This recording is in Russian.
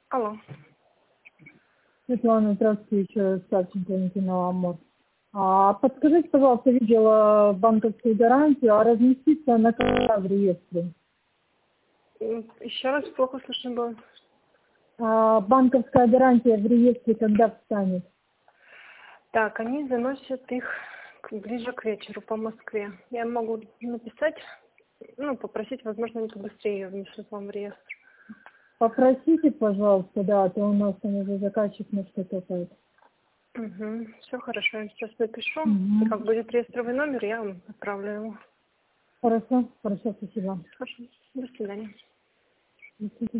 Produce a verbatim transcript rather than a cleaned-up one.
Алло. Светлана, здравствуйте, еще раз Савченко, Валентина Амур. А подскажите, пожалуйста, видела банковскую гарантию, а разместиться на когда в реестре? Еще раз плохо слышно было. А банковская гарантия в реестре когда встанет? Так, они заносят их к- ближе к вечеру по Москве. Я могу написать, ну, попросить, возможно, они побыстрее ее внесут вам в реестр. Попросите, пожалуйста, да, а то у нас там уже заказчик на что копает. Угу. Все хорошо, я сейчас напишу. И Угу. как будет реестровый номер, я вам отправлю его. Хорошо, хорошо, спасибо. Хорошо. До свидания. До свидания.